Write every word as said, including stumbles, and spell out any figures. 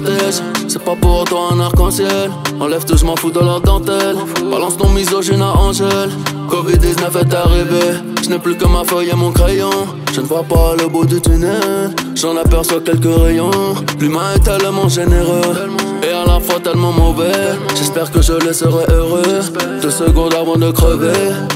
protège. C'est pas pour autant un arc-en-ciel. Enlève tout, je m'en fous de leur dentelle. Balance ton misogyne à Angèle. covid dix-neuf est arrivé. Je n'ai plus que ma feuille et mon crayon. Je ne vois pas le bout du tunnel. J'en aperçois quelques rayons. L'humain est tellement généreux et à la fois tellement mauvais. J'espère que je les serai heureux. Deux secondes avant de crever.